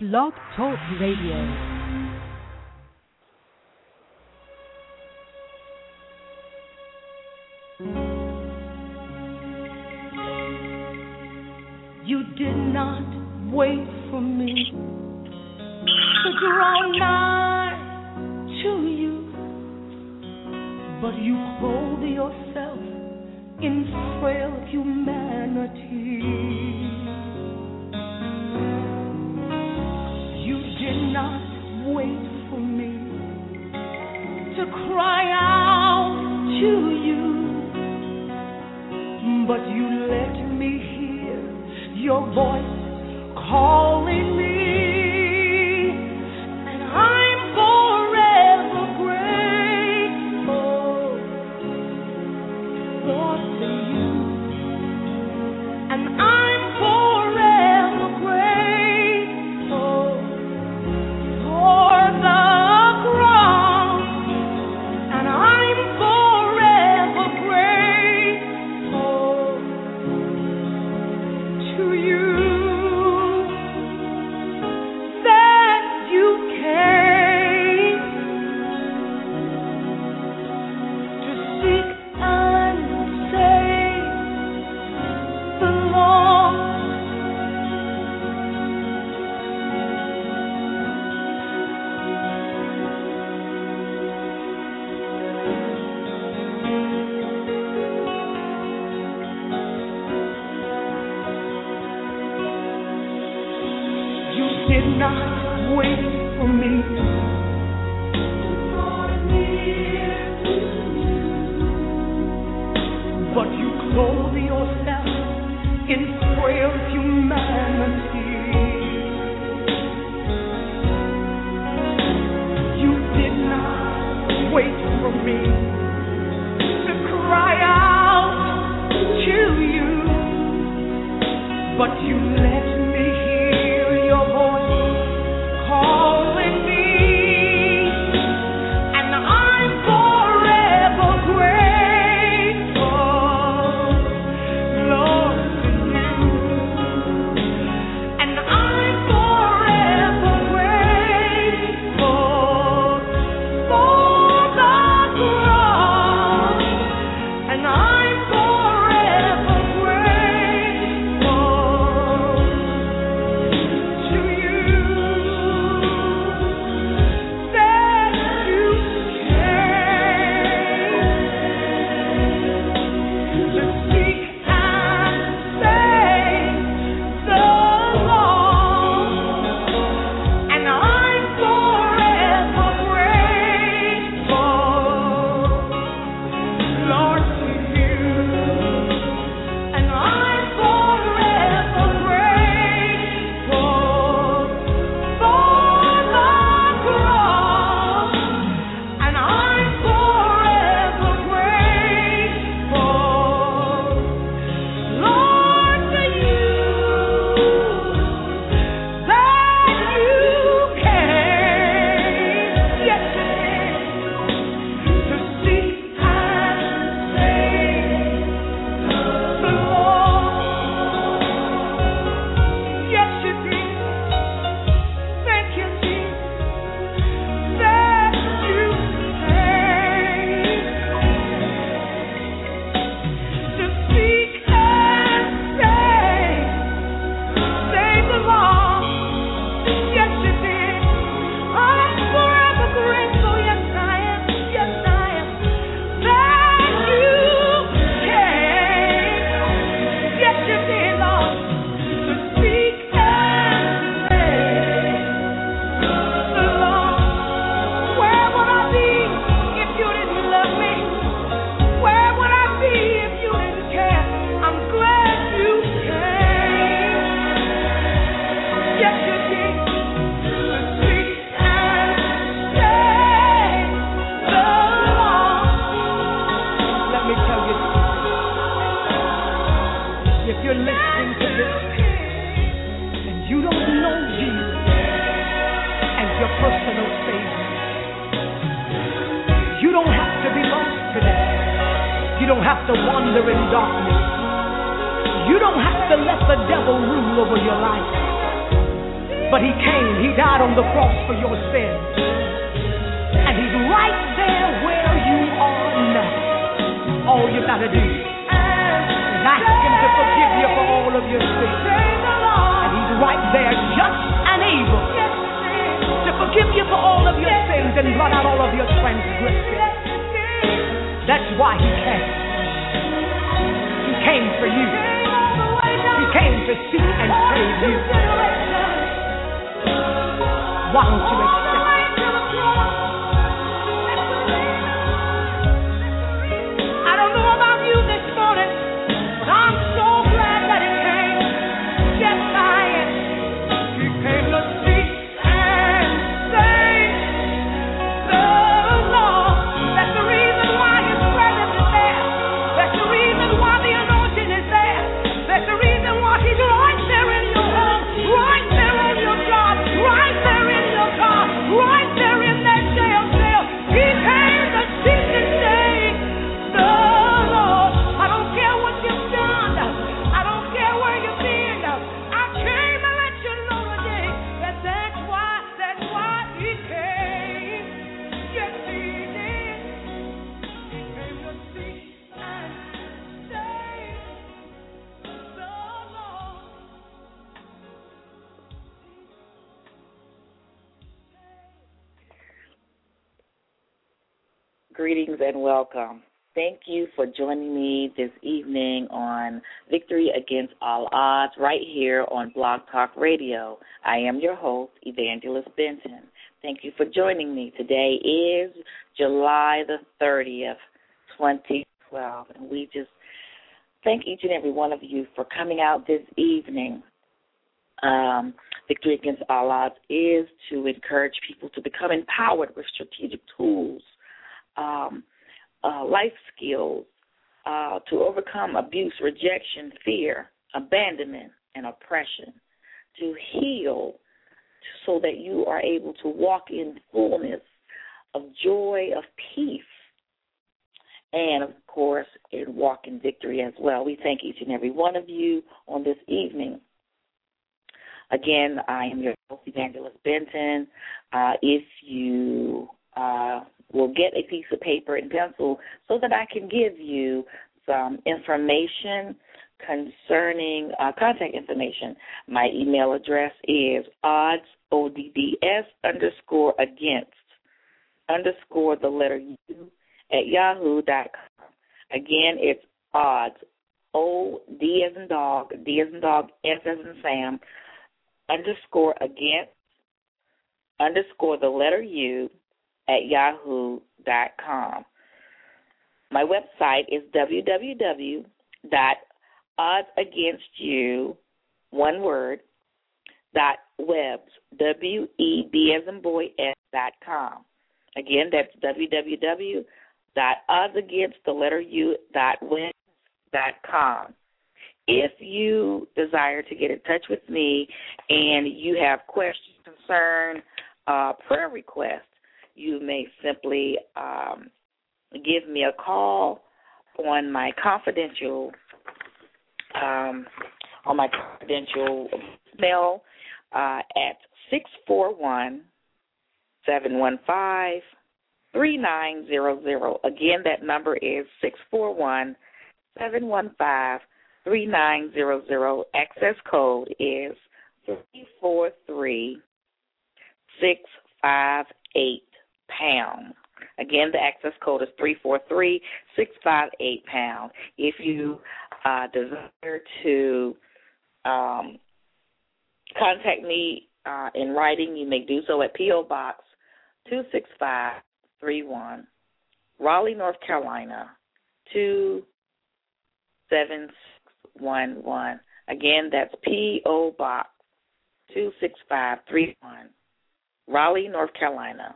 Blog Talk Radio. You did not wait for me to draw nigh to you, but you clothe yourself in frail humanity. You did not wait for me to cry out to you, but you let me hear your voice calling me, and I'm forever grateful, Lord, to you, and I'm forever grateful for the cross, and I'm forever grateful to you. Did not wait for me to draw near to you, but you clothe yourself in frail humanity. You did not wait for me to cry out to you, but you let me hear your voice calling me, and I'm forever grateful, Lord, to you, and I'm forever grateful for the cross, and I'm forever grateful to you. You don't have to wander in darkness. You don't have to let the devil rule over your life. But he came, he died on the cross for your sins. And he's right there where you are now. All you gotta do is ask him to forgive you for all of your sins. And he's right there just and able to forgive you for all of your sins and blot out all of your transgressions. That's why he came. He came for you. He came to seek and save you. Why don't you accept it? I don't know about you this morning, but I'm so glad that he came. Yes, I am. He came to seek and save the Lord. That's the reason why his presence is there. That's the reason why the anointing is there. That's the reason why he's right there in your home, right there on your job, right there in your car, right there in that jail cell. He came to seek and save the Lord. I don't care what you've done. I don't care where you've been. I came to let you know today that that's why he came. Yes, he did. He came to seek and save the Lord. Greetings and welcome. Thank you for joining me this evening on Victory Against All Odds right here on Blog Talk Radio. I am your host, Evangelist Benton. Thank you for joining me. Today is July the 30th, 2012, and we just thank each and every one of you for coming out this evening. Victory Against All Odds is to encourage people to become empowered with strategic tools, life skills, to overcome abuse, rejection, fear, abandonment, and oppression, to heal so that you are able to walk in fullness of joy, of peace, and, of course, walk in victory as well. We thank each and every one of you on this evening. Again, I am your host, Evangelist Benton. If you will get a piece of paper and pencil so that I can give you some information concerning contact information. My email address is odds, ODDS, _against, the letter U, at yahoo.com. Again, it's odds, O-D as in dog, D as in dog, S as in Sam, _against, the letter U, at yahoo.com. My website is www.oddsagainstu, one word, .webs, W-E-B as in boy, S.com. Again, that's www.oddsagainst, the letter U, .webs.com. If you desire to get in touch with me and you have questions, concern, prayer requests, you may simply give me a call on my confidential mail at 641-715-3900. Again, that number is 641-715-3900. Access code is 343-658. pound. Again, the access code is 343-658 pound. If you desire to contact me in writing, you may do so at P.O. Box 26531, Raleigh, North Carolina, 27611. Again, that's P.O. Box 26531, Raleigh, North Carolina,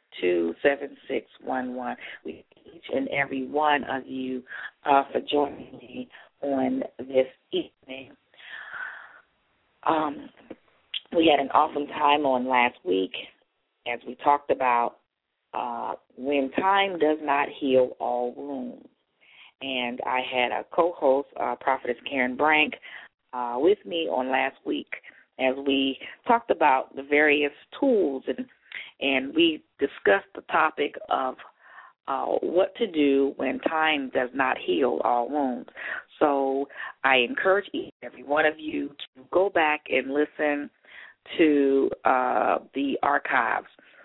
27611. We thank each and every one of you for joining me on this evening. We had an awesome time on last week as we talked about when time does not heal all wounds. And I had a co-host, Prophetess Karen Brank, with me on last week as we talked about the various tools and we discussed the topic of what to do when time does not heal all wounds. So I encourage each and every one of you to go back and listen to the archives.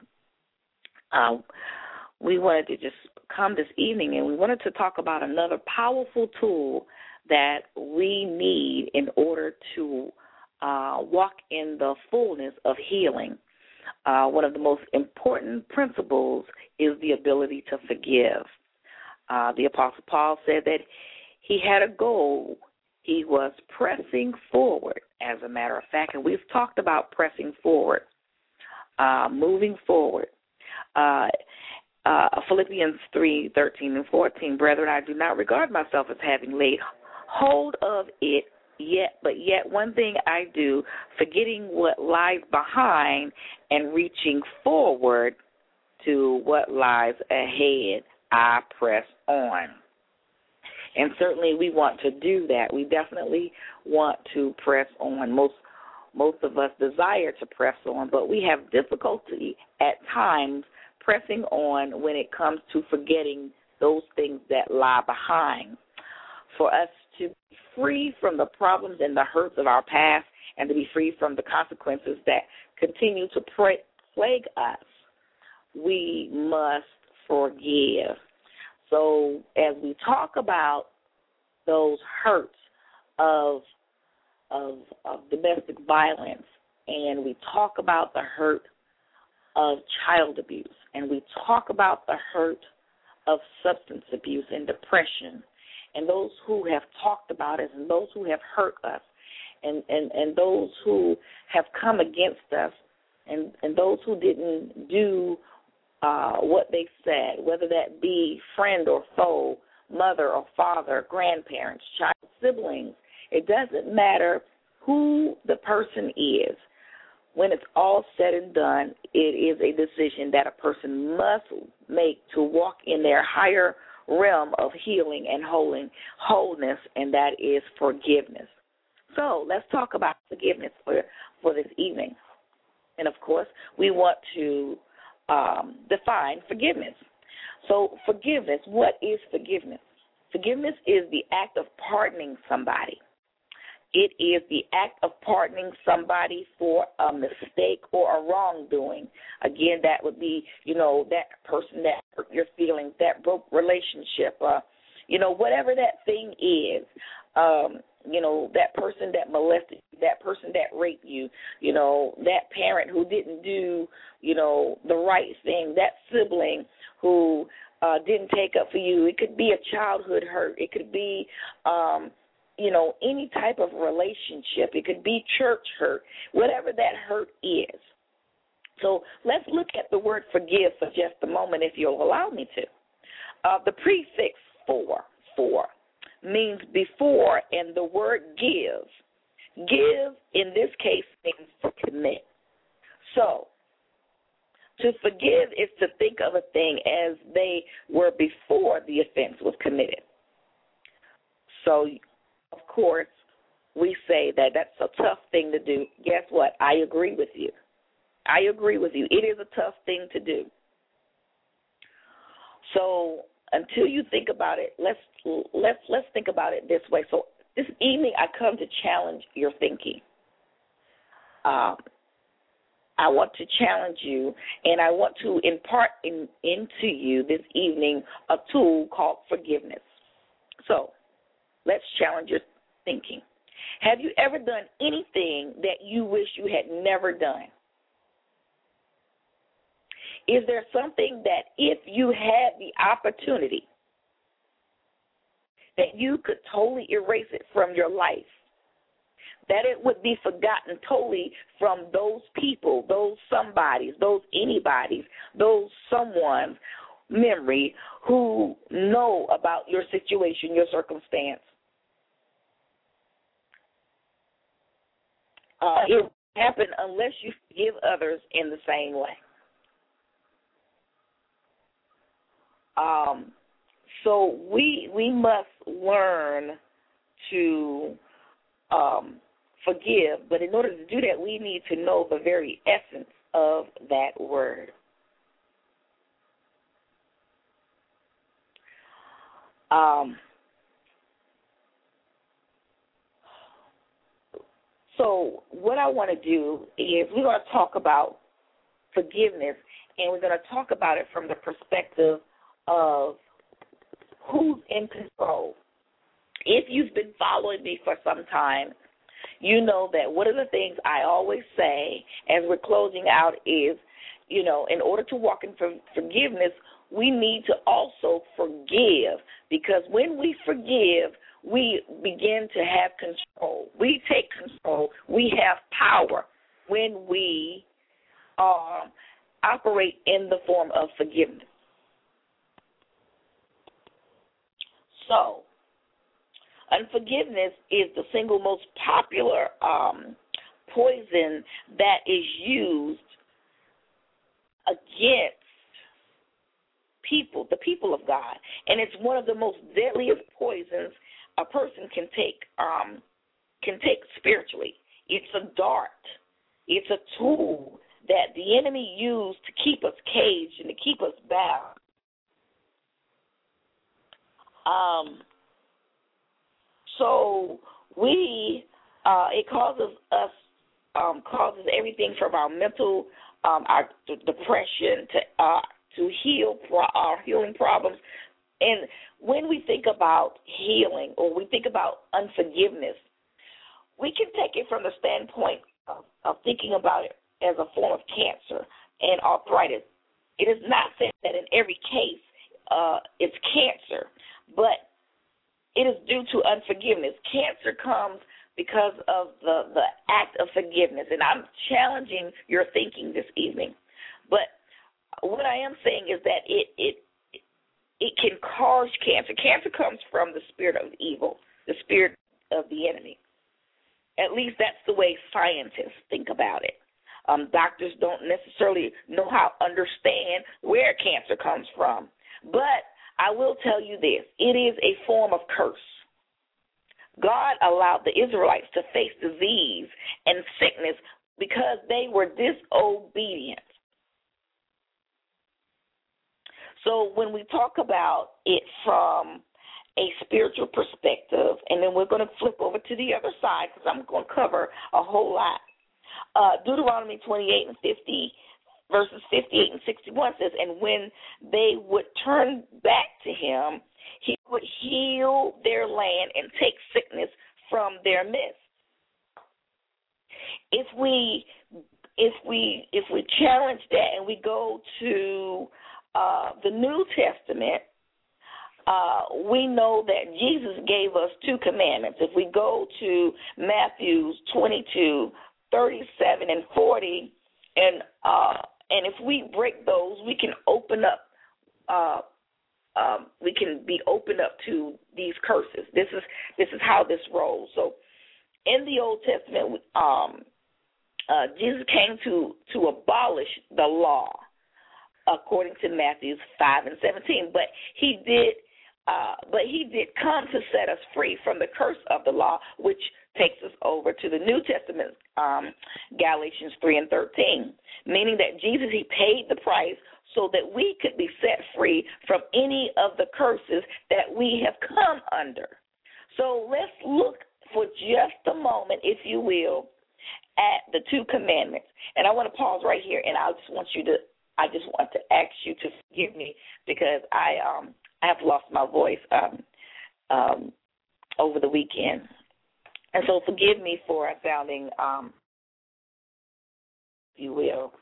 We wanted to just come this evening and we wanted to talk about another powerful tool that we need in order to walk in the fullness of healing. One of the most important principles is the ability to forgive. The Apostle Paul said that he had a goal. He was pressing forward, as a matter of fact, and we've talked about pressing forward, moving forward. Philippians 3:13 and 14, brethren, I do not regard myself as having laid hold of it but yet one thing I do, forgetting what lies behind and reaching forward to what lies ahead, I press on. And certainly we want to do that. We definitely want to press on. Most of us desire to press on, but we have difficulty at times pressing on when it comes to forgetting those things that lie behind. For us to be free from the problems and the hurts of our past and to be free from the consequences that continue to plague us, we must forgive. So as we talk about those hurts of domestic violence, and we talk about the hurt of child abuse, and we talk about the hurt of substance abuse and depression, and those who have talked about us and those who have hurt us and those who have come against us and those who didn't do what they said, whether that be friend or foe, mother or father, grandparents, child, siblings. It doesn't matter who the person is. When it's all said and done, it is a decision that a person must make to walk in their higher realm of healing and wholeness, and that is forgiveness. So let's talk about forgiveness for this evening. And, of course, we want to define forgiveness. So forgiveness, what is forgiveness? Forgiveness is the act of pardoning somebody. It is the act of pardoning somebody for a mistake or a wrongdoing. Again, that would be, that person that hurt your feelings, that broke relationship, whatever that thing is, that person that molested you, that person that raped you, that parent who didn't do, the right thing, that sibling who didn't take up for you. It could be a childhood hurt. It could be any type of relationship. It could be church hurt, whatever that hurt is. So let's look at the word forgive for just a moment, if you'll allow me to. The prefix for means before, and the word give. Give, in this case, means to commit. So to forgive is to think of a thing as they were before the offense was committed. So, of course, we say that that's a tough thing to do. Guess what? I agree with you. It is a tough thing to do. So until you think about it, let's think about it this way. So this evening I come to challenge your thinking. I want to challenge you, and I want to impart into you this evening a tool called forgiveness. So let's challenge your thinking. Have you ever done anything that you wish you had never done? Is there something that if you had the opportunity that you could totally erase it from your life, that it would be forgotten totally from those people, those somebodies, those anybodies, those someone's memory who know about your situation, your circumstance? It won't happen unless you forgive others in the same way. So we must learn to forgive, but in order to do that, we need to know the very essence of that word. So what I want to do is we're going to talk about forgiveness, and we're going to talk about it from the perspective of who's in control. If you've been following me for some time, you know that one of the things I always say as we're closing out is, in order to walk in forgiveness, we need to also forgive, because when we forgive, we begin to have control. We take control. We have power when we operate in the form of forgiveness. So, unforgiveness is the single most popular poison that is used against the people of God, and it's one of the most deadliest poisons a person can take spiritually. It's a dart. It's a tool that the enemy used to keep us caged and to keep us bound. So it causes everything from our mental, our depression to heal our healing problems. And when we think about healing or we think about unforgiveness, we can take it from the standpoint of thinking about it as a form of cancer and arthritis. It is not said that in every case it's cancer, but it is due to unforgiveness. Cancer comes because of the act of forgiveness, and I'm challenging your thinking this evening. But what I am saying is that it can cause cancer. Cancer comes from the spirit of evil, the spirit of the enemy. At least that's the way scientists think about it. Doctors don't necessarily know how to understand where cancer comes from. But I will tell you this, it is a form of curse. God allowed the Israelites to face disease and sickness because they were disobedient. So when we talk about it from a spiritual perspective, and then we're going to flip over to the other side because I'm going to cover a whole lot. Deuteronomy 28 and 50, verses 58 and 61 says, and when they would turn back to him, he would heal their land and take sickness from their midst. If we challenge that and we go to the New Testament, we know that Jesus gave us two commandments. If we go to Matthew 22, 37 and 40, and if we break those, we can open up. We can be opened up to these curses. This is how this rolls. So, in the Old Testament, Jesus came to abolish the law, according to Matthew 5 and 17. But he did come to set us free from the curse of the law, which takes us over to the New Testament, Galatians 3 and 13, meaning that Jesus, he paid the price so that we could be set free from any of the curses that we have come under. So let's look for just a moment, if you will, at the two commandments. And I want to pause right here, and I just want to ask you to forgive me because I have lost my voice over the weekend. And so forgive me for sounding, if you will.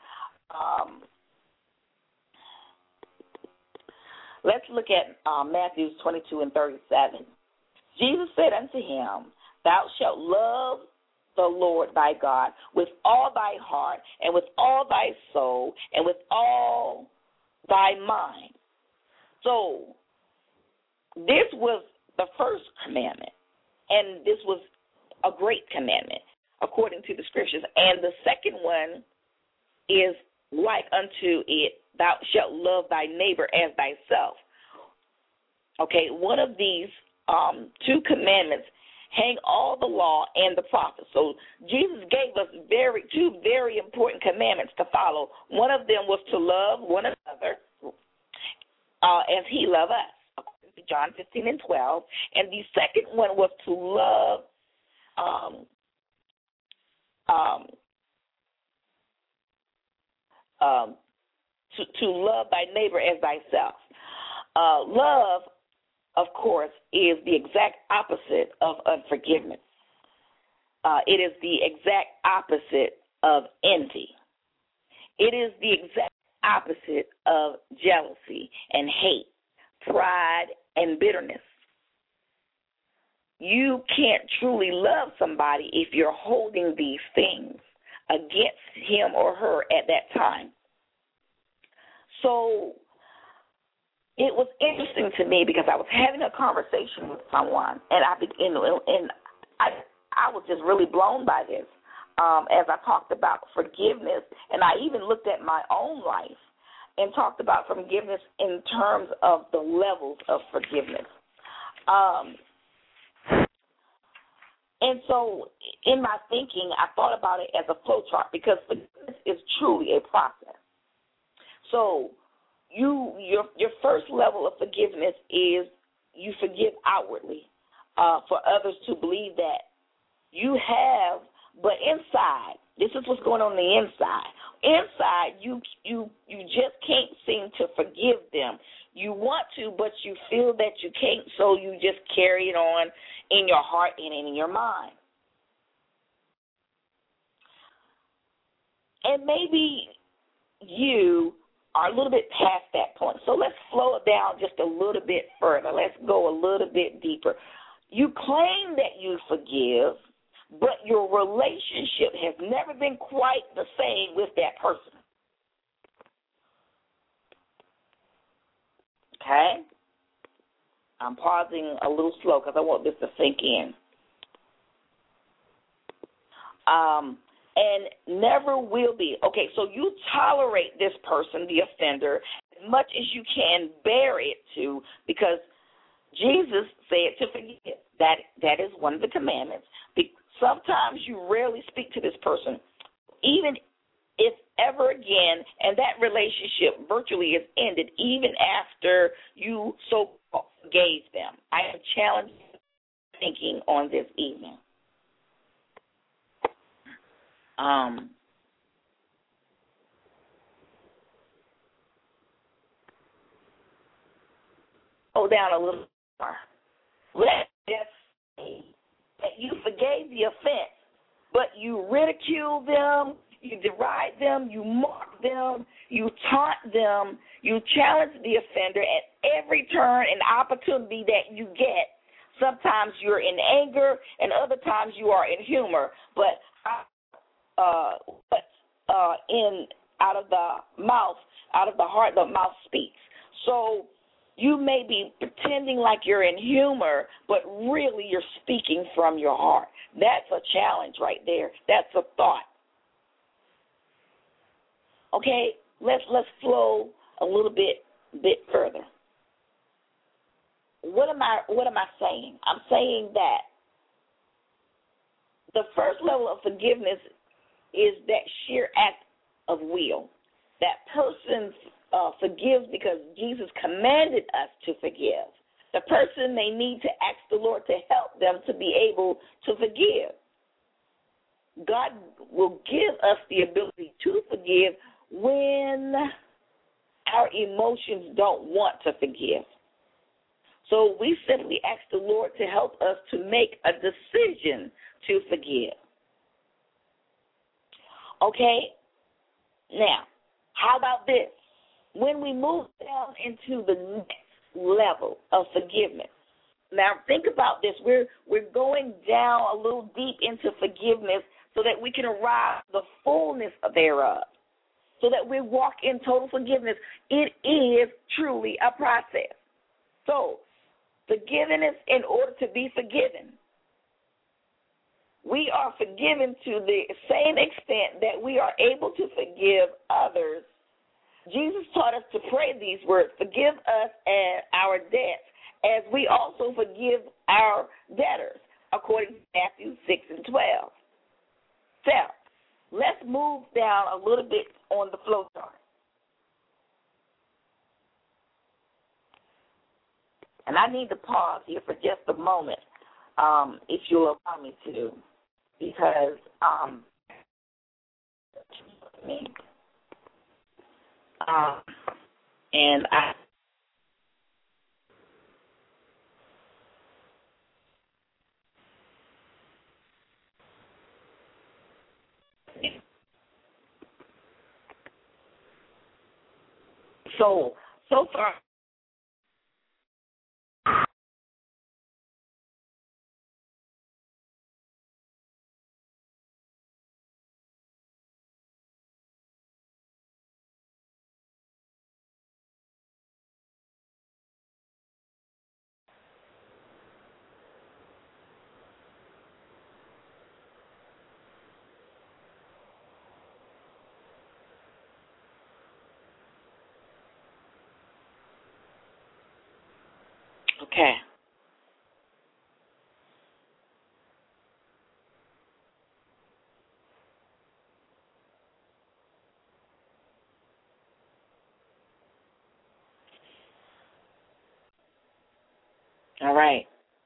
Let's look at Matthew 22 and 37. Jesus said unto him, thou shalt love the Lord thy God with all thy heart and with all thy soul and with all thy mind. So this was the first commandment, and this was a great commandment according to the scriptures. And the second one is like unto it, thou shalt love thy neighbor as thyself. Okay, one of these two commandments hang all the law and the prophets. So Jesus gave us two very important commandments to follow. One of them was to love one another as he loved us, according to John 15:12. And the second one was to love to love thy neighbor as thyself. Love, of course, is the exact opposite of unforgiveness. It is the exact opposite of envy. It is the exact opposite of jealousy and hate, pride and bitterness. You can't truly love somebody if you're holding these things against him or her at that time. So it was interesting to me because I was having a conversation with someone, and I was just really blown by this as I talked about forgiveness, and I even looked at my own life and talked about forgiveness in terms of the levels of forgiveness. And so in my thinking, I thought about it as a flow chart because forgiveness is truly a process. So your first level of forgiveness is you forgive outwardly for others to believe that you have, but inside, this is what's going on the inside. Inside, you just can't seem to forgive them. You want to, but you feel that you can't, so you just carry it on in your heart and in your mind. And maybe you are a little bit past that point. So let's slow it down just a little bit further. Let's go a little bit deeper. You claim that you forgive, but your relationship has never been quite the same with that person. Okay? I'm pausing a little slow because I want this to sink in. And never will be. Okay, so you tolerate this person, the offender, as much as you can bear it to, because Jesus said to forgive. That is one of the commandments. Sometimes you rarely speak to this person, even if ever again, and that relationship virtually is ended even after you so forgave them. I am challenged thinking on this evening. Go down a little more. Let's just say that you forgave the offense, but you ridicule them, you deride them, you mock them, you taunt them, you challenge the offender at every turn and opportunity that you get. Sometimes you're in anger, and other times you are in humor, but out of the mouth, out of the heart, the mouth speaks. So you may be pretending like you're in humor, but really you're speaking from your heart. That's a challenge right there. That's a thought. Okay, let's flow a little bit further. What am I saying? I'm saying that the first level of forgiveness is that sheer act of will. That person forgives because Jesus commanded us to forgive. The person may need to ask the Lord to help them to be able to forgive. God will give us the ability to forgive when our emotions don't want to forgive. So we simply ask the Lord to help us to make a decision to forgive. Okay? Now, how about this? When we move down into the next level of forgiveness, now think about this. We're going down a little deep into forgiveness so that we can arrive at the fullness thereof, so that we walk in total forgiveness. It is truly a process. So, forgiveness in order to be forgiven. We are forgiven to the same extent that we are able to forgive others. Jesus taught us to pray these words, forgive us our debts as we also forgive our debtors. according to Matthew 6 and 12. So, let's move down a little bit on the flow chart. And I need to pause here for just a moment, if you'll allow me to, because and I. So far. Okay. All right.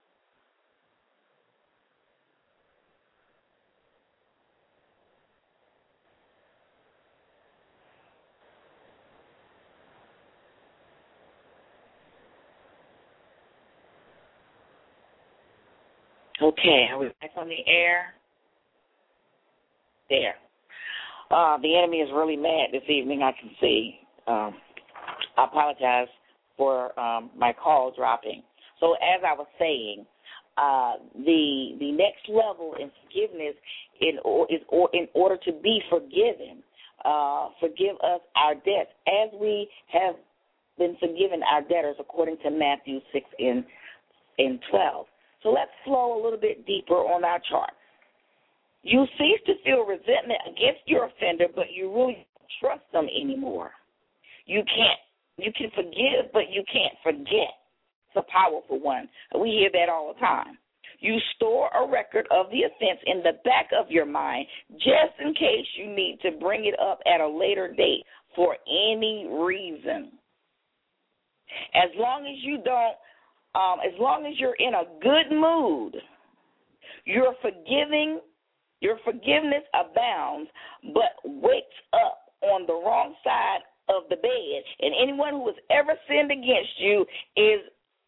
Okay, are we back on the air? There. The enemy is really mad this evening, I can see. I apologize for my call dropping. So as I was saying, the next level in forgiveness in order to be forgiven, forgive us our debts as we have been forgiven our debtors according to Matthew 6 and 12. So let's flow a little bit deeper on our chart. You cease to feel resentment against your offender, but you really don't trust them anymore. You can forgive, but you can't forget. It's a powerful one. We hear that all the time. You store a record of the offense in the back of your mind just in case you need to bring it up at a later date for any reason. As long as you don't, as long as you're in a good mood, your forgiveness abounds, but wakes up on the wrong side of the bed. And anyone who has ever sinned against you is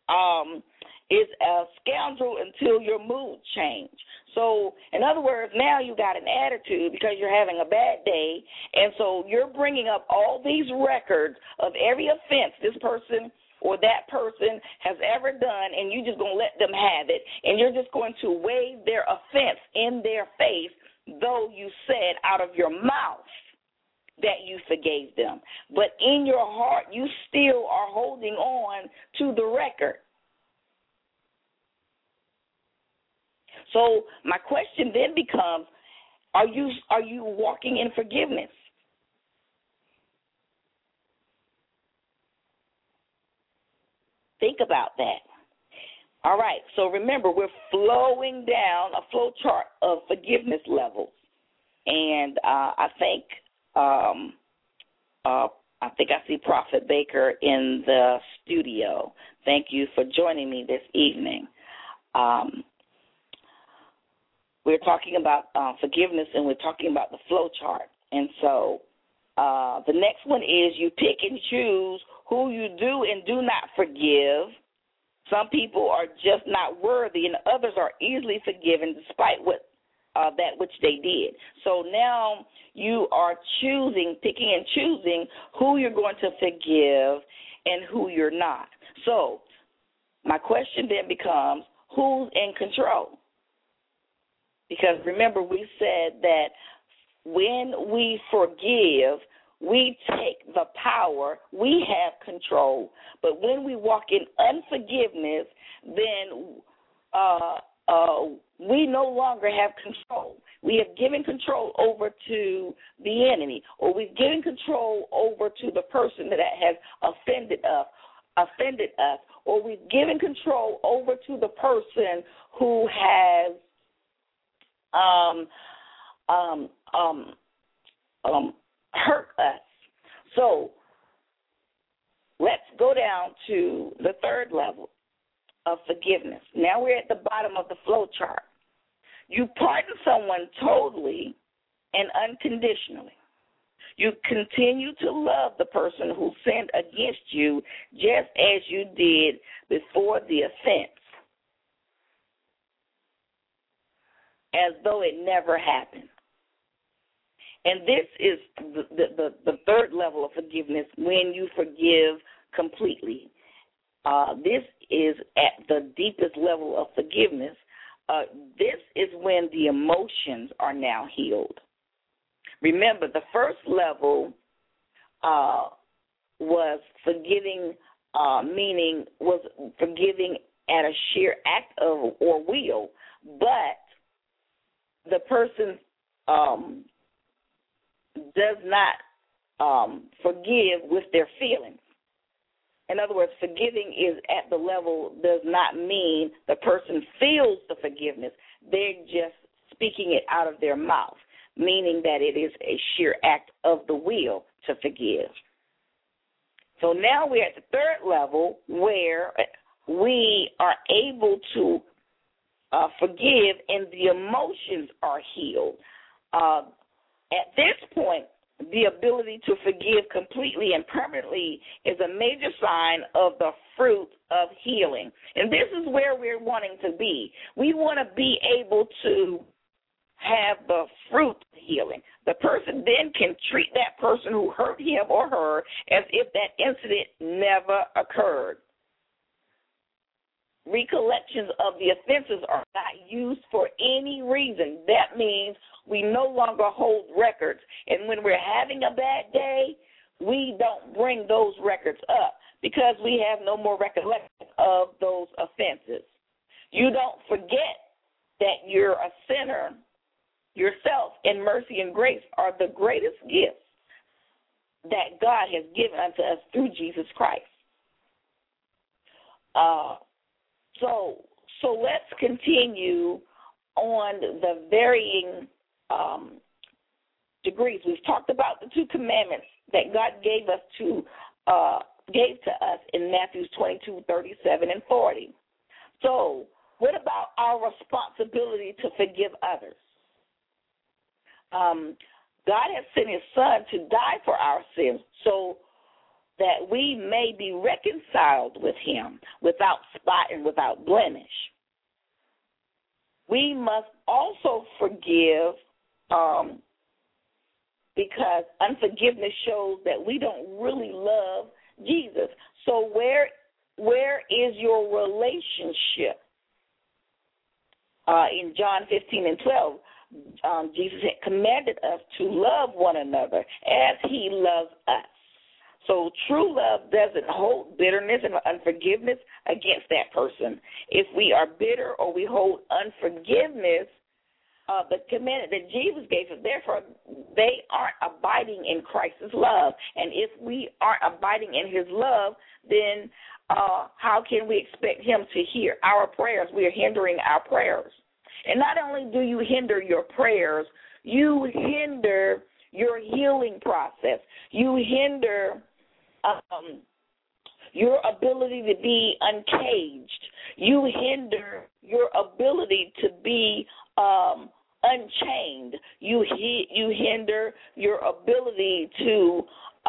a scoundrel until your mood change. So, in other words, now you got an attitude because you're having a bad day, and so you're bringing up all these records of every offense this person or that person has ever done, and you're just going to let them have it, and you're just going to wave their offense in their face, though you said out of your mouth that you forgave them. But in your heart, you still are holding on to the record. So my question then becomes, are you walking in forgiveness? Think about that. All right, so remember, we're flowing down a flow chart of forgiveness levels. And I think I see Prophet Baker in the studio. Thank you for joining me this evening. We're talking about forgiveness, and we're talking about the flow chart. And so the next one is you pick and choose who you do and do not forgive. Some people are just not worthy, and others are easily forgiven despite that which they did. So now you are picking and choosing who you're going to forgive and who you're not. So my question then becomes, who's in control? Because remember, we said that when we forgive, we take the power, we have control. But when we walk in unforgiveness, then we no longer have control. We have given control over to the enemy, or we've given control over to the person that has offended us. offended us, or we've given control over to the person who has hurt us. So let's go down to the third level of forgiveness. Now we're at the bottom of the flow chart. You pardon someone totally and unconditionally. You continue to love the person who sinned against you just as you did before the offense, as though it never happened. And this is the third level of forgiveness, when you forgive completely. This is at the deepest level of forgiveness. This is when the emotions are now healed. Remember, the first level was forgiving, meaning was forgiving at a sheer act of or will, but the person does not forgive with their feelings. In other words, forgiving is at the level does not mean the person feels the forgiveness. They're just speaking it out of their mouth, meaning that it is a sheer act of the will to forgive. So now we're at the third level where we are able to forgive and the emotions are healed. At this point, the ability to forgive completely and permanently is a major sign of the fruit of healing. And this is where we're wanting to be. We want to be able to have the fruit of healing. The person then can treat that person who hurt him or her as if that incident never occurred. Recollections of the offenses are not used for any reason. That means we no longer hold records. And when we're having a bad day, we don't bring those records up because we have no more recollection of those offenses. You don't forget that you're a sinner yourself, and mercy and grace are the greatest gifts that God has given unto us through Jesus Christ. So let's continue on the varying degrees. We've talked about the two commandments that God gave to us in Matthew 22:37 and 40. So what about our responsibility to forgive others? God has sent his son to die for our sins so that we may be reconciled with him without spot and without blemish. We must also forgive because unforgiveness shows that we don't really love Jesus. So where is your relationship? In John 15 and 12, Jesus had commanded us to love one another as he loves us. So true love doesn't hold bitterness and unforgiveness against that person. If we are bitter or we hold unforgiveness, the commandment that Jesus gave us, therefore, they aren't abiding in Christ's love. And if we aren't abiding in his love, then how can we expect him to hear our prayers? We are hindering our prayers. And not only do you hinder your prayers, you hinder your healing process. You hinder your ability to be uncaged. You hinder your ability to be unchained. You hinder your ability to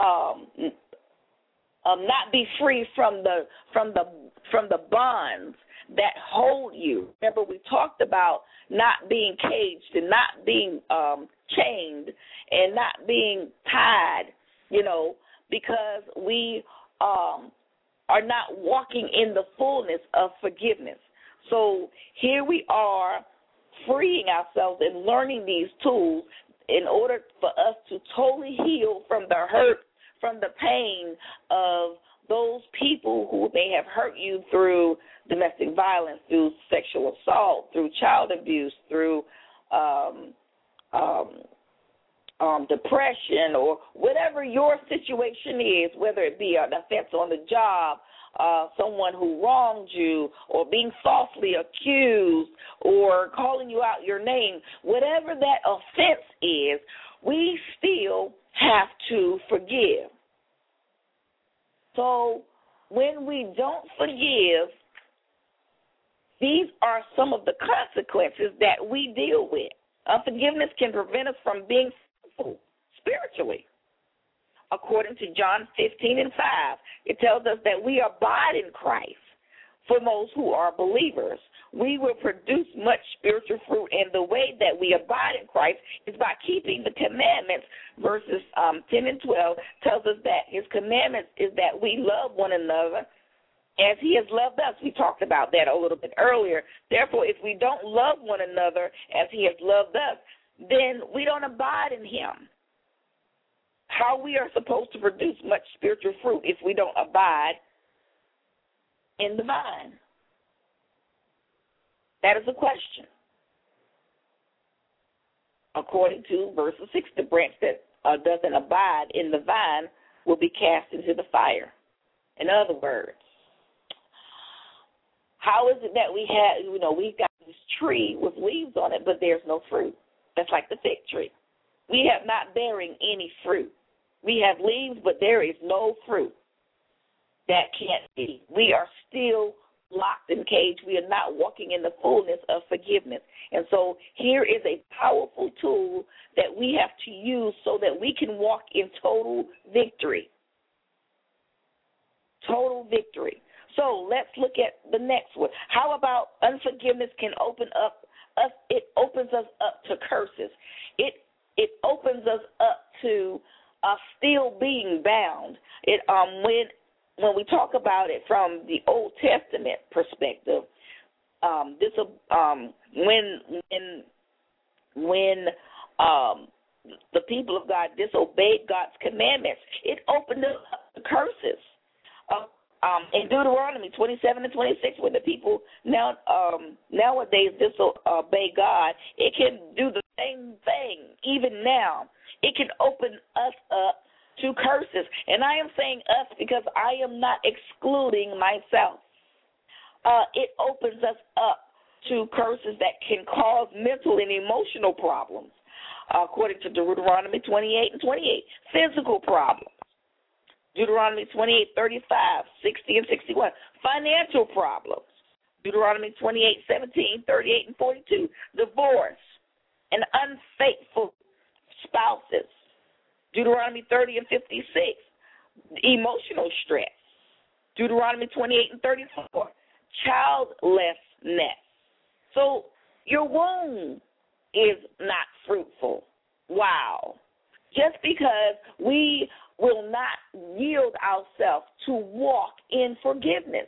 not be free from the bonds that hold you. Remember, we talked about not being caged and not being chained and not being tied, because we are not walking in the fullness of forgiveness. So here we are freeing ourselves and learning these tools in order for us to totally heal from the hurt, from the pain of those people who may have hurt you through domestic violence, through sexual assault, through child abuse, through depression, or whatever your situation is, whether it be an offense on the job, someone who wronged you, or being falsely accused, or calling you out your name, whatever that offense is, we still have to forgive. So when we don't forgive, these are some of the consequences that we deal with. Unforgiveness can prevent us from being fruitful spiritually. According to John 15:5, it tells us that we abide in Christ. For those who are believers, we will produce much spiritual fruit, and the way that we abide in Christ is by keeping the commandments. Verses 10 and 12 tells us that his commandments is that we love one another as he has loved us. We talked about that a little bit earlier. Therefore, if we don't love one another as he has loved us, then we don't abide in him. How we are supposed to produce much spiritual fruit if we don't abide in the vine? That is a question. According to verse 6, the branch that doesn't abide in the vine will be cast into the fire. In other words, how is it that we have, we've got this tree with leaves on it, but there's no fruit? That's like the fig tree. We have not bearing any fruit. We have leaves, but there is no fruit. That can't be. We are still locked in cage. We are not walking in the fullness of forgiveness. And so here is a powerful tool that we have to use so that we can walk in total victory. Total victory. So let's look at the next one. How about unforgiveness can open up us? It opens us up to curses. It opens us up to still being bound. It when we talk about it from the Old Testament perspective, when the people of God disobeyed God's commandments, it opened up the curses. In Deuteronomy 27 and 26, when the people nowadays disobey God, it can do the same thing even now. It can open us up to curses. And I am saying us because I am not excluding myself. It opens us up to curses that can cause mental and emotional problems, according to Deuteronomy 28 and 28. Physical problems, Deuteronomy 28, 35, 60, and 61. Financial problems, Deuteronomy 28, 17, 38, and 42. Divorce and unfaithful spouses, Deuteronomy 30 and 56. Emotional stress, Deuteronomy 28 and 34. Childlessness. So your womb is not fruitful. Wow. Just because we will not yield ourselves to walk in forgiveness,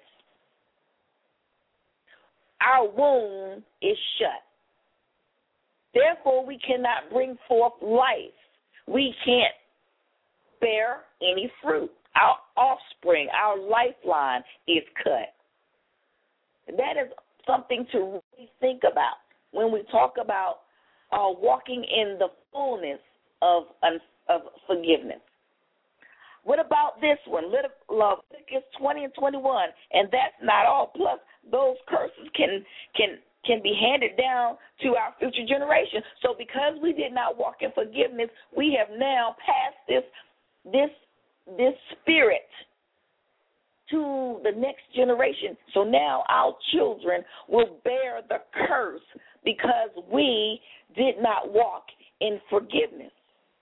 our womb is shut. Therefore, we cannot bring forth life. We can't bear any fruit. Our offspring, our lifeline is cut. That is something to really think about when we talk about walking in the fullness of forgiveness. What about this one? Leviticus 20 and 21, and that's not all. Plus, those curses can be handed down to our future generation. So because we did not walk in forgiveness, we have now passed this spirit to the next generation. So now our children will bear the curse because we did not walk in forgiveness.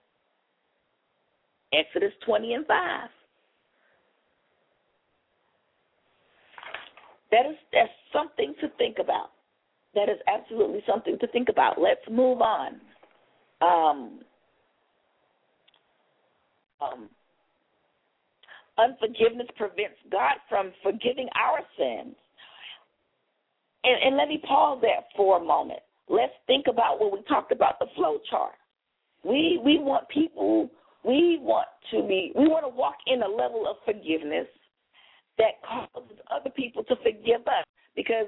Exodus 20 and 5. That's something to think about. That is absolutely something to think about. Let's move on. Unforgiveness prevents God from forgiving our sins. And let me pause there for a moment. Let's think about when we talked about the flow chart. We want to walk in a level of forgiveness that causes other people to forgive us, because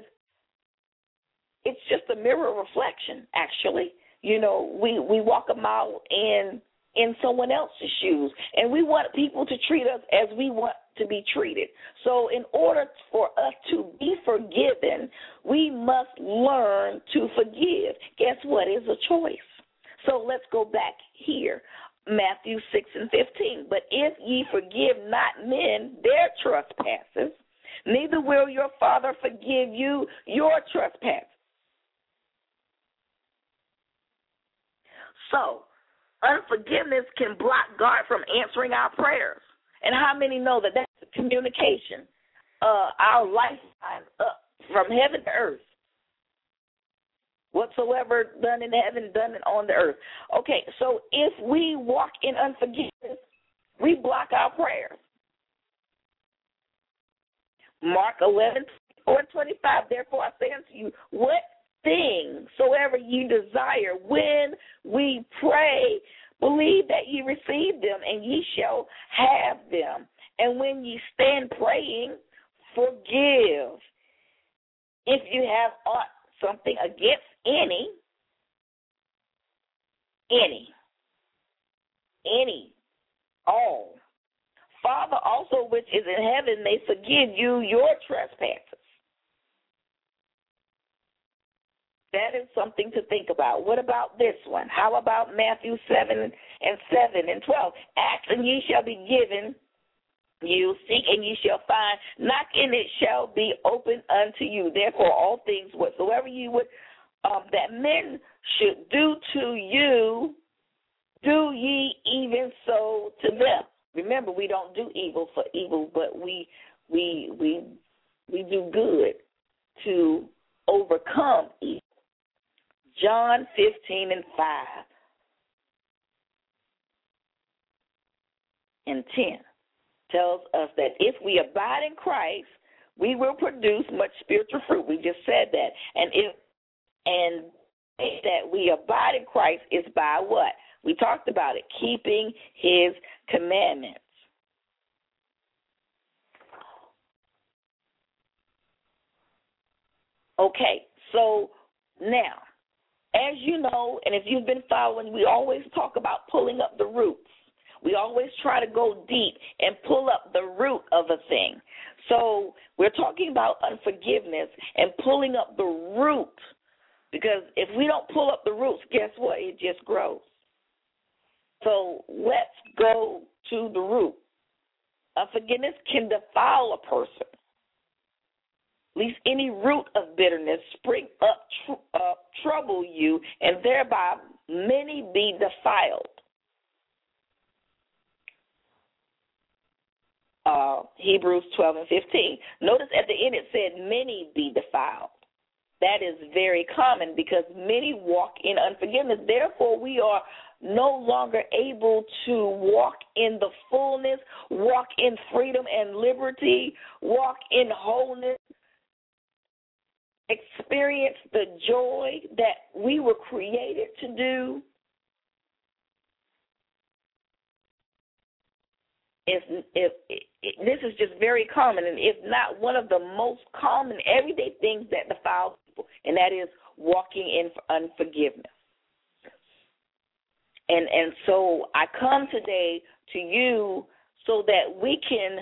it's just a mirror reflection, actually. We walk a mile in in someone else's shoes, and we want people to treat us as we want to be treated. So in order for us to be forgiven, we must learn to forgive. Guess what? It's a choice. So let's go back here. Matthew 6:15. But if ye forgive not men their trespasses, neither will your Father forgive you your trespasses. So unforgiveness can block God from answering our prayers. And how many know that that's communication? Our lifeline up from heaven to earth. Whatsoever done in heaven, done on the earth. Okay, so if we walk in unforgiveness, we block our prayers. Mark 11:24-25, therefore I say unto you, what things soever you desire, when we pray, believe that ye receive them, and ye shall have them. And when ye stand praying, forgive. If you have something against any, all. Father also which is in heaven may forgive you your trespasses. That is something to think about. What about this one? How about Matthew 7:7-12? Ask and ye shall be given you, seek and ye shall find, knock and it shall be opened unto you. Therefore all things whatsoever you would that men should do to you, do ye even so to them. Remember, we don't do evil for evil, but we do good to overcome evil. John 15:5 and 10 tells us that if we abide in Christ, we will produce much spiritual fruit. We just said that. And that we abide in Christ is by what? We talked about it, keeping his commandments. Okay, so now, as you know, and if you've been following, we always talk about pulling up the roots. We always try to go deep and pull up the root of a thing. So we're talking about unforgiveness and pulling up the root, because if we don't pull up the roots, guess what? It just grows. So let's go to the root. Unforgiveness can defile a person. At least any root of bitterness spring up, trouble you, and thereby many be defiled. Hebrews 12:15. Notice at the end it said many be defiled. That is very common because many walk in unforgiveness. Therefore, we are no longer able to walk in the fullness, walk in freedom and liberty, walk in wholeness, experience the joy that we were created to do. This is just very common, and if not one of the most common everyday things that defile people, and that is walking in unforgiveness. And so I come today to you so that we can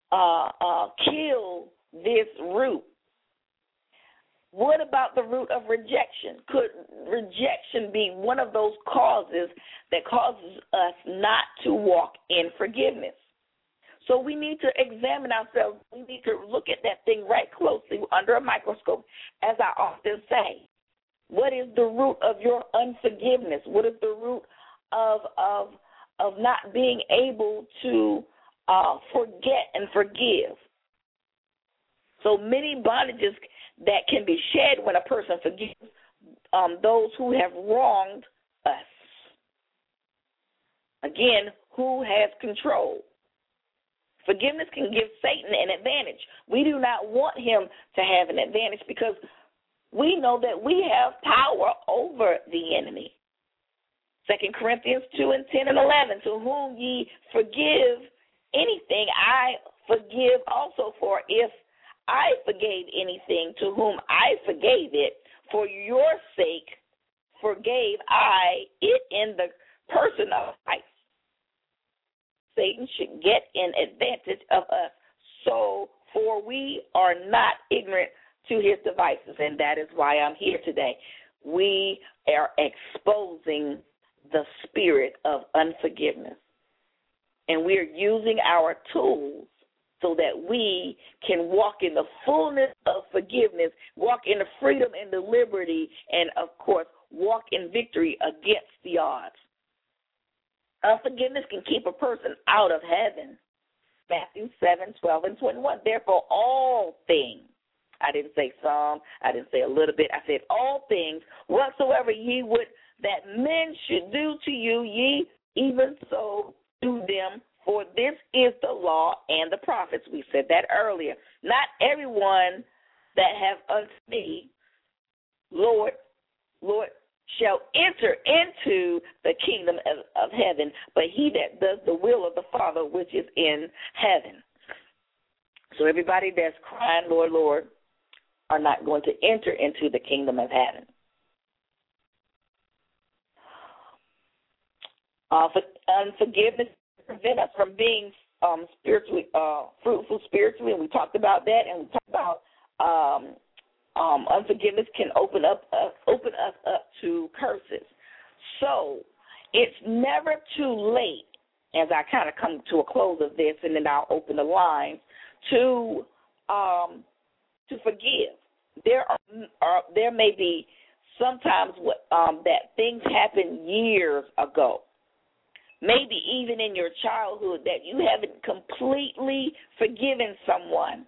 kill this root. What about the root of rejection? Could rejection be one of those causes that causes us not to walk in forgiveness? So we need to examine ourselves. We need to look at that thing right closely under a microscope, as I often say. What is the root of your unforgiveness? What is the root of not being able to forget and forgive? So many bondages that can be shed when a person forgives those who have wronged us. Again, who has control? Forgiveness can give Satan an advantage. We do not want him to have an advantage because we know that we have power over the enemy. 2 Corinthians 2:10-11, to whom ye forgive anything, I forgive also. For if I forgave anything to whom I forgave it, for your sake forgave I it in the person of Christ. Satan should get an advantage of us. So, for we are not ignorant to his devices, and that is why I'm here today. We are exposing the spirit of unforgiveness, and we are using our tools so that we can walk in the fullness of forgiveness, walk in the freedom and the liberty, and, of course, walk in victory against the odds. Unforgiveness can keep a person out of heaven. Matthew 7:12 and 21. Therefore, all things, I didn't say some, I didn't say a little bit, I said all things, whatsoever ye would that men should do to you, ye even so do them, for this is the law and the prophets. We said that earlier. Not everyone that have unto me, Lord, Lord, shall enter into the kingdom of heaven, but he that does the will of the Father which is in heaven. So everybody that's crying, Lord, Lord, are not going to enter into the kingdom of heaven. Unforgiveness prevents us from being spiritually fruitful spiritually, and we talked about that, and we talked about unforgiveness can open us up to curses. So it's never too late, as I kind of come to a close of this, and then I'll open the lines, to forgive. There may be sometimes that things happen years ago, maybe even in your childhood, that you haven't completely forgiven someone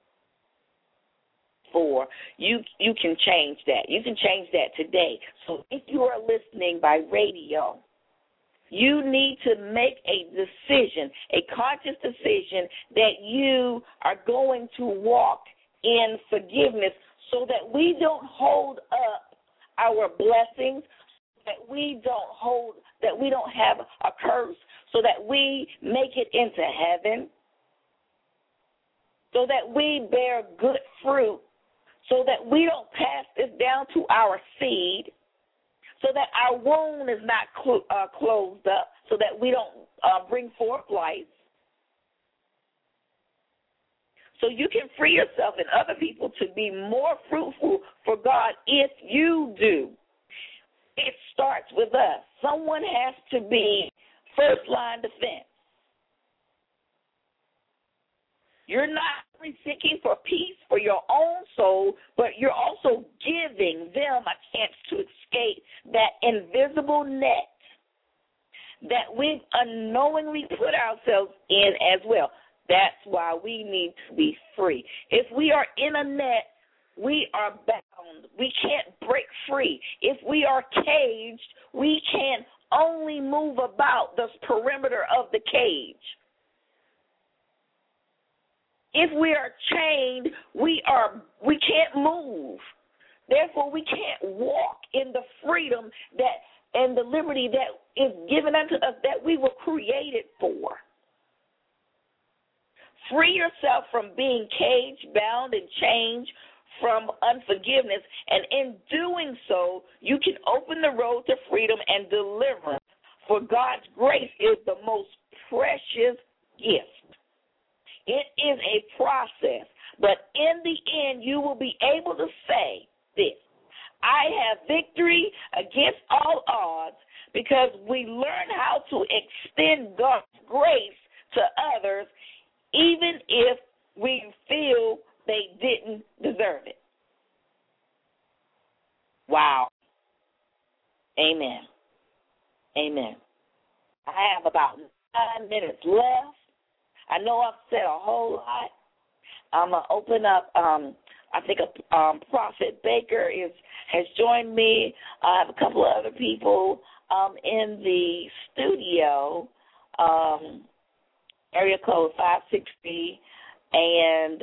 for. You can change that. You can change that today. So if you are listening by radio, you need to make a decision, a conscious decision, that you are going to walk in forgiveness so that we don't hold up our blessings, that we don't have a curse, so that we make it into heaven, so that we bear good fruit, so that we don't pass this down to our seed, so that our wound is not closed up, so that we don't bring forth life. So you can free yourself and other people to be more fruitful for God if you do. It starts with us. Someone has to be first-line defense. You're not only seeking for peace for your own soul, but you're also giving them a chance to escape that invisible net that we've unknowingly put ourselves in as well. That's why we need to be free. If we are in a net, we are bound. We can't break free. If we are caged, we can only move about the perimeter of the cage. If we are chained, we can't move. Therefore, we can't walk in the freedom and the liberty that is given unto us, that we were created for. Free yourself from being caged, bound, and chained from unforgiveness, and in doing so, you can open the road to freedom and deliverance, for God's grace is the most precious gift. It is a process, but in the end, you will be able to say this: I have victory against all odds, because we learn how to extend God's grace to others, even if we feel they didn't deserve it. Wow. Amen. Amen. I have about 9 minutes left. I know I've said a whole lot. I'm going to open up, I think Prophet Baker has joined me. I have a couple of other people in the studio, area code 560 and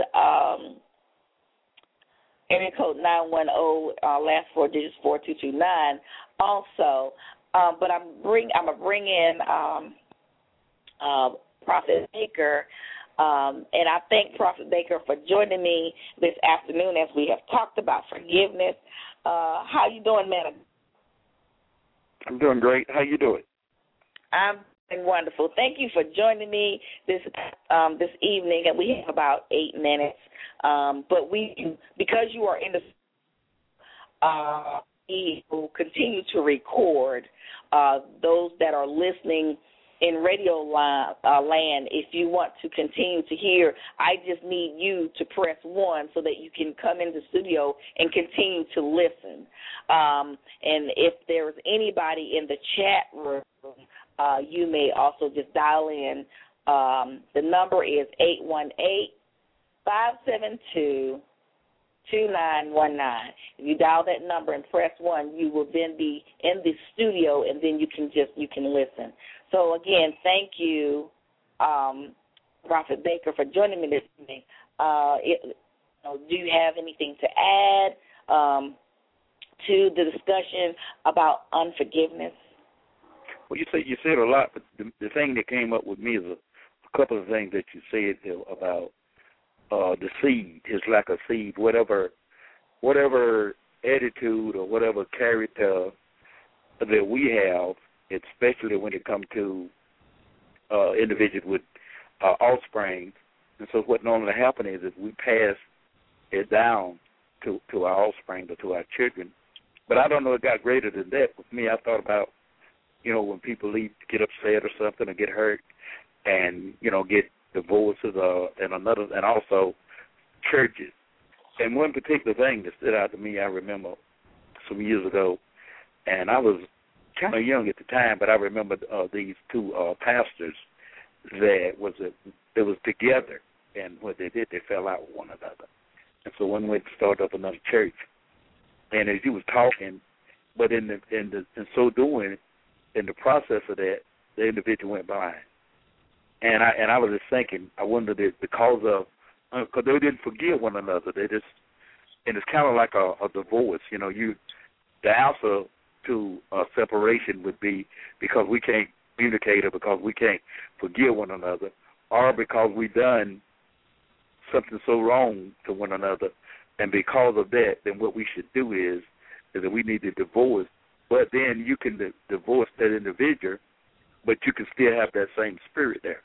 area code 910, last 4 digits 4229 also. But I'm going to bring in Prophet Baker, and I thank Prophet Baker for joining me this afternoon as we have talked about forgiveness. How you doing, man? I'm doing great. How you doing? I'm Wonderful. Thank you for joining me this evening, and we have about 8 minutes. But because you are in the, we will continue to record those that are listening in radio land. If you want to continue to hear, I just need you to press 1 so that you can come into the studio and continue to listen. And if there's anybody in the chat room, you may also just dial in. The number is 818-572-2919. If you dial that number and press 1, you will then be in the studio, and then you can listen. So again, thank you, Prophet Baker, for joining me this evening. Do you have anything to add to the discussion about unforgiveness? Well, you said a lot, but the thing that came up with me is a couple of things that you said about the seed. It's like a seed. Whatever attitude or whatever character that we have, especially when it comes to individuals with offspring. And so what normally happens is we pass it down to our offspring or to our children. But I don't know it got greater than that. With me, I thought about, when people get upset or something or get hurt and, get divorces and also churches. And one particular thing that stood out to me, I remember some years ago, and I was kind of young at the time, but I remember these two pastors that was together, and what they did, they fell out with one another. And so one went to start up another church. And as you was talking, but in so doing, in the process of that, the individual went blind. And I was just thinking, I wondered if because they didn't forgive one another. And it's kind of like a divorce. The answer to separation would be because we can't communicate or because we can't forgive one another, or because we done something so wrong to one another, and because of that, then what we should do is that we need to divorce. But then you can divorce that individual, but you can still have that same spirit there.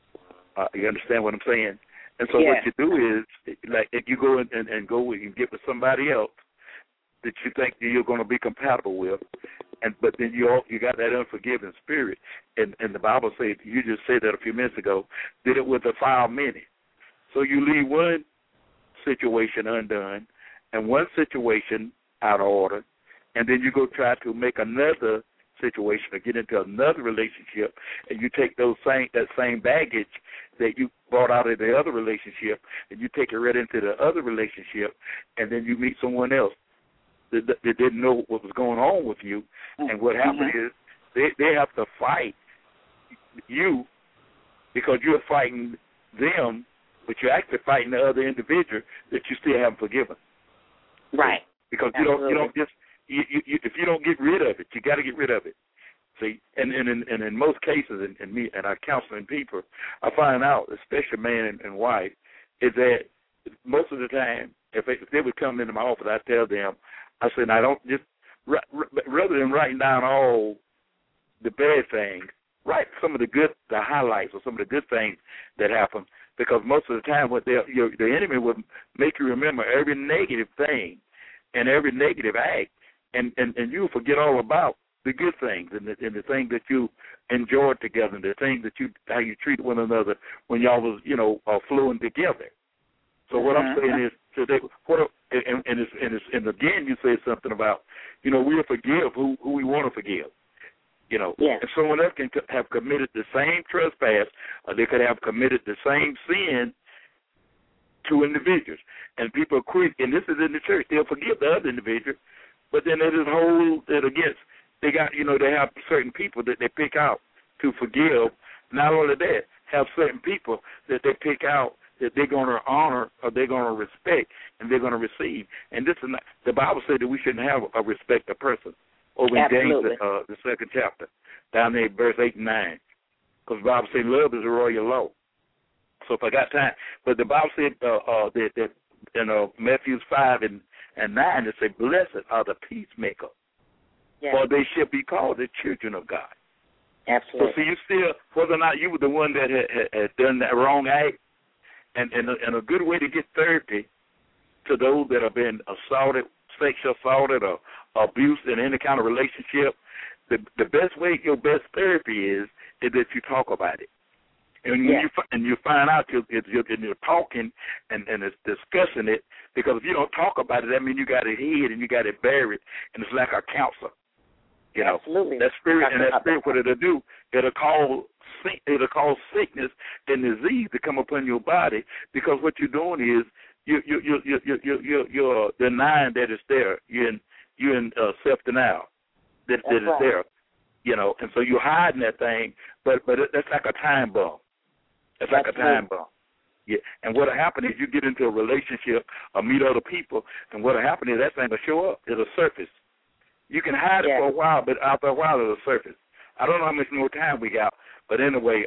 You understand what I'm saying? And so what you do is, like, if you go and go and get with somebody else that you think that you're going to be compatible with, but then you got that unforgiving spirit. And the Bible says, you just said that a few minutes ago, did it with the foul many. So you leave one situation undone and one situation out of order, and then you go try to make another situation or get into another relationship, and you take that same baggage that you brought out of the other relationship, and you take it right into the other relationship, and then you meet someone else that didn't know what was going on with you, and what happened is they have to fight you because you're fighting them, but you're actually fighting the other individual that you still haven't forgiven. Right. Because you don't just if you don't get rid of it, you got to get rid of it. See, and in most cases, and I counseling people, I find out, especially man and wife, is that most of the time, if they would come into my office, I tell them, I said, I don't just rather than writing down all the bad things, write some of the highlights or some of the good things that happen, because most of the time, the enemy will make you remember every negative thing and every negative act. And you forget all about the good things and the things that you enjoyed together, and the things that how you treat one another when y'all was flowing together. So what I'm saying is today, and again you said something about we'll forgive who we want to forgive. Yes. And someone else can have committed the same trespass, or they could have committed the same sin to individuals, and people quit. And this is in the church; they'll forgive the other individual. But then they just hold it against. They got, they have certain people that they pick out to forgive. Not only that, have certain people that they pick out that they're going to honor or they're going to respect and they're going to receive. And this is not, the Bible said that we shouldn't have a respect of person. Over in James, the 2nd chapter, down there, verse 8 and 9. Because the Bible says love is a royal law. So if I got time, but the Bible said that in Matthew 5 and 9, it says, blessed are the peacemakers, for they shall be called the children of God. Absolutely. So see, you still, whether or not you were the one that had done that wrong act, and a good way to get therapy to those that have been assaulted, sexual assaulted, or abused in any kind of relationship, the best way, your best therapy is that you talk about it. And when you find out you're talking and it's discussing it, because if you don't talk about it, that means you got it hid and you got it buried, and it's like a cancer. You know, absolutely. That spirit, what it'll do, it'll cause sickness and disease to come upon your body, because what you're doing is you're denying that it's there. You're in self-denial that it's right. there. You know, and so you're hiding that thing, but that's like a time bomb. It's like a time bomb. Yeah, and what'll happen is you get into a relationship or meet other people, and what'll happen is that thing will show up. It'll surface. You can hide it for a while, but after a while it'll surface. I don't know how much more time we got, but anyway,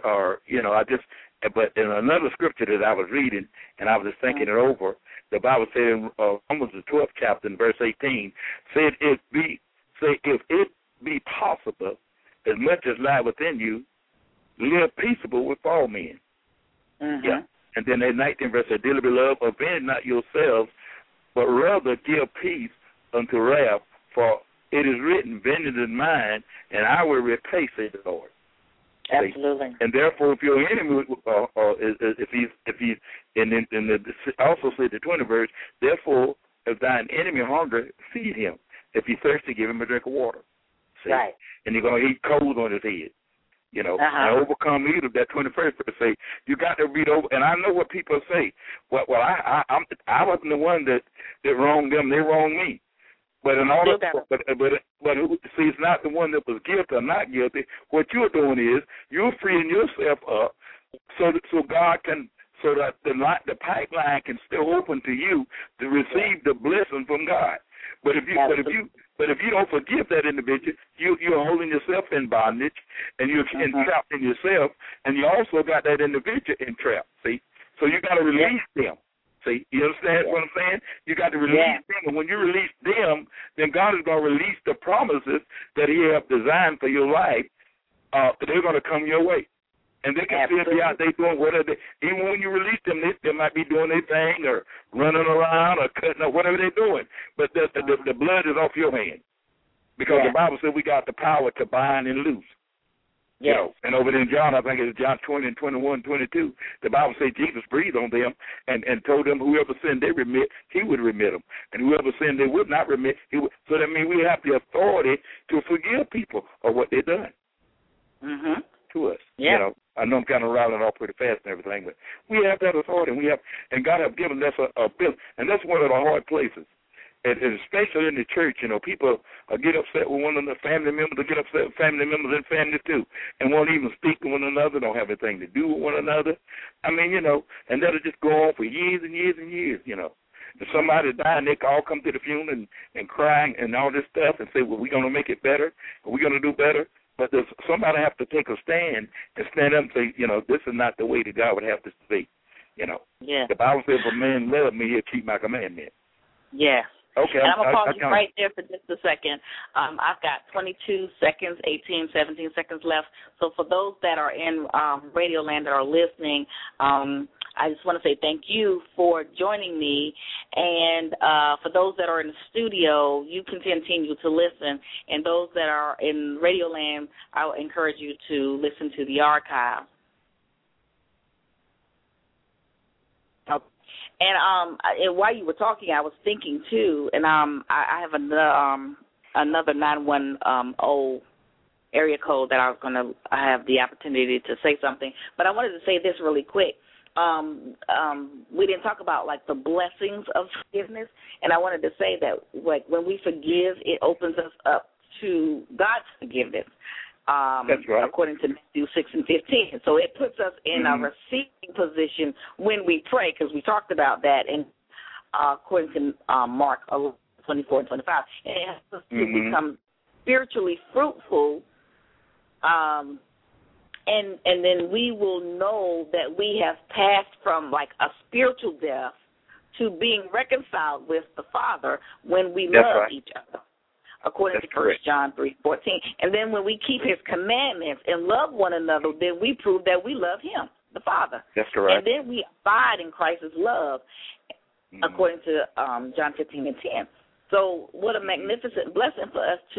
but in another scripture that I was reading, and I was just thinking it over, the Bible said in Romans the 12th chapter in verse 18, said, if it be possible, as much as lie within you, live peaceable with all men. Mm-hmm. Yeah. And then in 19 verse said, dearly beloved, avenge not yourselves, but rather give peace unto wrath, for it is written, vengeance is mine, and I will repay, said the Lord. Absolutely. And therefore, if your enemy, if he's, and also said the 20th verse, therefore, if thine enemy hunger, feed him. If he thirsty, give him a drink of water. See? Right. And you're going to heap coals on his head. You know, and overcome evil. That 21st verse say you got to read over. And I know what people say. Well, I wasn't the one that wronged them. They wronged me. But in order, but see, it's not the one that was guilty or not guilty. What you're doing is you're freeing yourself up so God can, so that the pipeline can still open to you to receive the blessing from God. But if you don't forgive that individual, you're holding yourself in bondage, and you're entrapped in yourself, and you also got that individual entrapped. See, so you got to release them. See, you understand what I'm saying? You got to release them, and when you release them, then God is going to release the promises that He have designed for your life. They're going to come your way. And they can still be out there doing whatever even when you release them, they might be doing their thing or running around or cutting up, whatever they're doing. But the blood is off your hand. Because the Bible said we got the power to bind and loose. Yes. You know, and over there in John, I think it's John 20 and 21, 22, the Bible says Jesus breathed on them and told them whoever sinned they remit, He would remit them. And whoever sinned they would not remit, He would. So that means we have the authority to forgive people of what they've done. Mm-hmm. To us. Yeah. You know, I know I'm kind of rattling off pretty fast and everything, but we have that authority, and God has given us a bill, and that's one of the hard places, and especially in the church. You know, people get upset with one another, family members get upset with family members and family too, and won't even speak to one another, don't have anything to do with one another. I mean, you know, and that'll just go on for years and years and years. You know, if somebody died, they all come to the funeral and crying and all this stuff and say, well, we're going to make it better, or we're going to do better. But somebody have to take a stand and stand up and say, you know, this is not the way that God would have to speak. You know, the Bible says, if a man love me, he'll keep my commandment. Yeah. Okay. And I'm going to pause you right there for just a second. I've got 22 seconds, 18, 17 seconds left. So for those that are in Radio Land that are listening, I just want to say thank you for joining me. And for those that are in the studio, you can continue to listen. And those that are in Radio Land, I will encourage you to listen to the archive. And while you were talking, I was thinking too, and I have another 910 area code that I have the opportunity to say something. But I wanted to say this really quick. We didn't talk about like the blessings of forgiveness, and I wanted to say that like when we forgive, it opens us up to God's forgiveness. That's right. According to Matthew 6 and 15. So it puts us in a receiving position when we pray, because we talked about that in according to Mark 24 and 25. And it helps us to become spiritually fruitful, and then we will know that we have passed from like a spiritual death to being reconciled with the Father when we love each other. according That's to 1 correct. John 3:14. And then when we keep his commandments and love one another, then we prove that we love him, the Father. That's correct. And then we abide in Christ's love, according to John 15:10. So what a magnificent blessing for us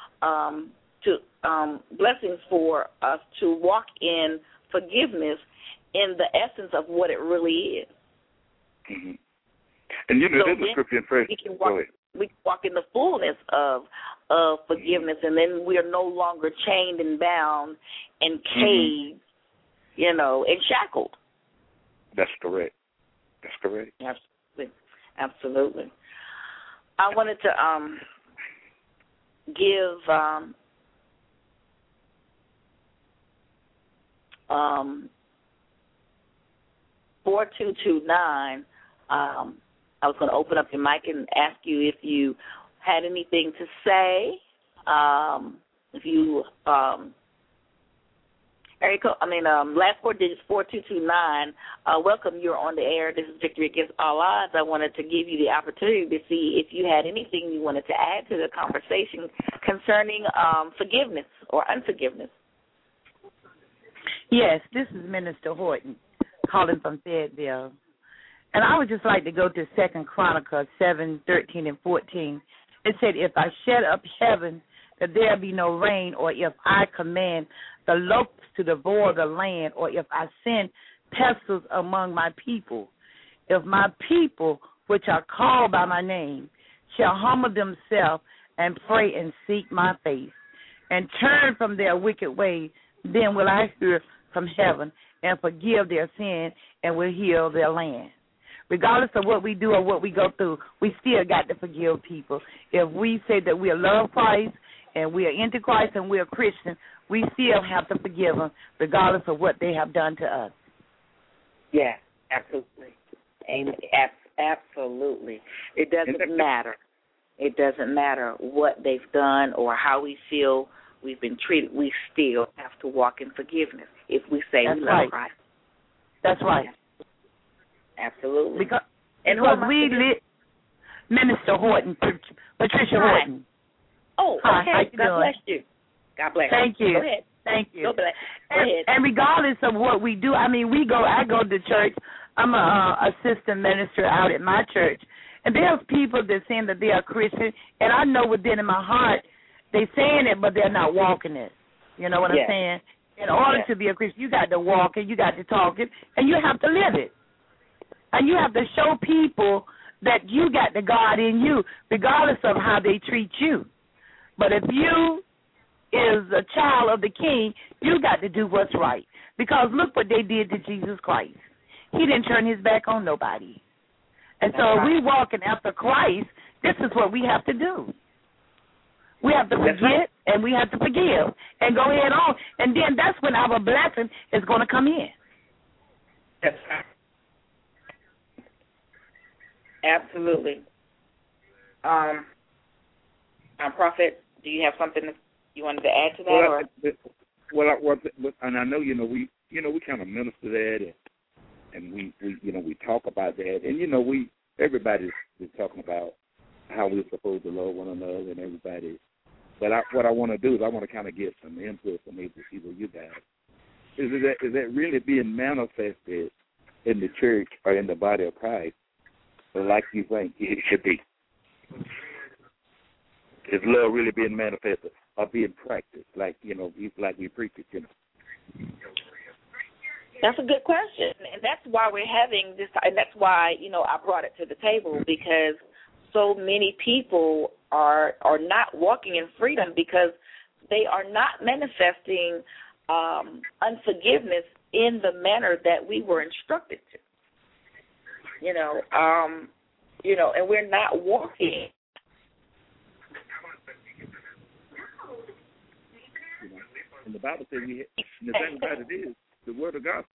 blessings for us to walk in forgiveness in the essence of what it really is. Mm-hmm. And you know, there's a scripture in First. We can walk in the fullness of forgiveness, and then we are no longer chained and bound and caged, and shackled. That's correct. That's correct. Absolutely. Absolutely. I wanted to give 4229. I was going to open up your mic and ask you if you had anything to say. If you last four digits 4229. Welcome. You're on the air. This is Victory Against All Odds. I wanted to give you the opportunity to see if you had anything you wanted to add to the conversation concerning forgiveness or unforgiveness. Yes, this is Minister Horton calling from Fayetteville. And I would just like to go to 2 Chronicles 7:13 and 14. It said, if I shut up heaven, that there be no rain, or if I command the locusts to devour the land, or if I send pestilence among my people, if my people, which are called by my name, shall humble themselves and pray and seek my face, and turn from their wicked ways, then will I hear from heaven and forgive their sin and will heal their land. Regardless of what we do or what we go through, we still got to forgive people. If we say that we love Christ and we are into Christ and we are Christian, we still have to forgive them regardless of what they have done to us. Yeah, absolutely. Amen. Absolutely. It doesn't matter. It doesn't matter what they've done or how we feel we've been treated. We still have to walk in forgiveness if we say we love Christ. That's right. Absolutely. Because we live, Minister Horton, Patricia Horton. Oh, hi. Okay. God bless you. God bless you. Thank you. Go ahead. Thank you. Go ahead. And regardless of what we do, I go to church. I'm a assistant minister out at my church. And there's people that saying that they are Christian, and I know within in my heart they're saying it, but they're not walking it. You know what I'm saying? In order to be a Christian, you got to walk it, you got to talk it, and you have to live it. And you have to show people that you got the God in you, regardless of how they treat you. But if you is a child of the King, you got to do what's right. Because look what they did to Jesus Christ. He didn't turn his back on nobody. And so if we walking after Christ, this is what we have to do. We have to forget and we have to forgive and go ahead on. And then that's when our blessing is going to come in. That's right. Absolutely. Prophet, do you have something you wanted to add to that? And I know we kind of minister that, and we talk about that, and everybody's talking about how we're supposed to love one another, and everybody. But what I want to do is I want to kind of get some input from maybe people you guys. Is that really being manifested in the church or in the body of Christ, like you think it should be? Is love really being manifested or being practiced, like we preach it? That's a good question, and that's why we're having this, and that's why I brought it to the table, because so many people are not walking in freedom because they are not manifesting unforgiveness in the manner that we were instructed to. And we're not walking. And the Bible says the thing about it is the word of God